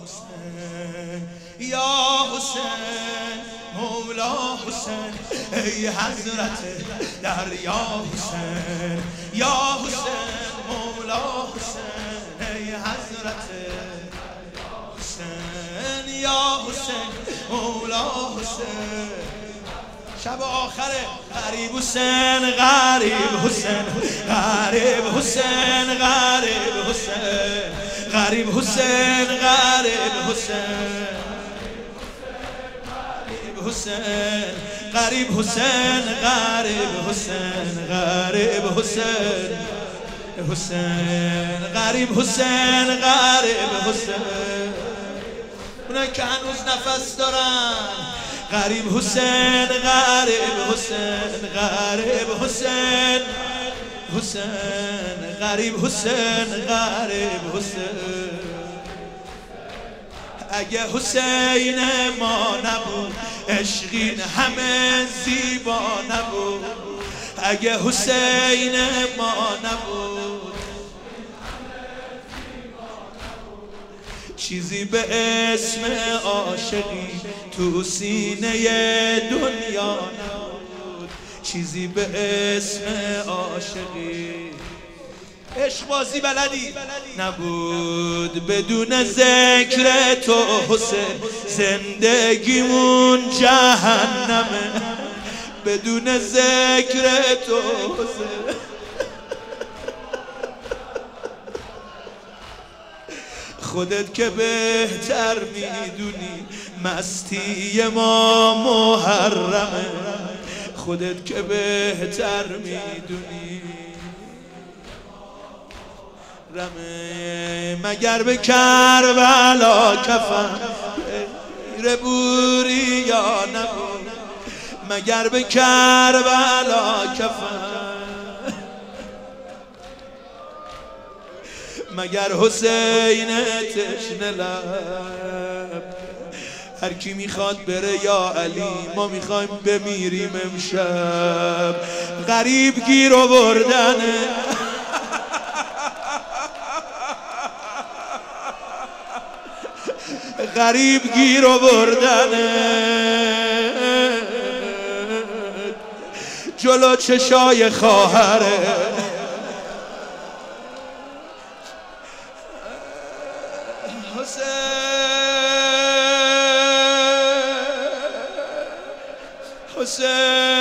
حسین یا حسین مولا حسین ای حضرت دریا حسین یا حسین مولا حسین ای حضرت حسین یا حسین مولا حسین شب آخره غریب حسین غریب حسین غریب حسین غریب حسین غریب حسین غریب حسین حسین غریب حسین غریب حسین غریب حسین حسین غریب حسین غریب حسین اونایی که هنوز نفس دارن غریب حسین غریب حسین غریب حسین حسین غریب حسین غریب حسین اگه حسین ما نبود عشقین همه زیبا نبود اگه حسین ما نبود چیزی به اسم عاشقی تو سینه دنیا نبود چیزی به اسم عاشقی عشق بازی بلدی نبود بدون ذکر تو حسین زندگیمون جهنمه بدون ذکر تو حسین خودت که بهتر میدونی مستی ما محرمه خودت که بهتر میدونی رمه مگر به کربلا کفن غیر بوری یا نبود مگر به کربلا کفن مگر حسین تشنه لب هر کی میخواد بره یا علی ما میخوایم بمیریم امشب غریب گیر آوردنه غریب گیر آوردنه جلو چشای خواهره حسین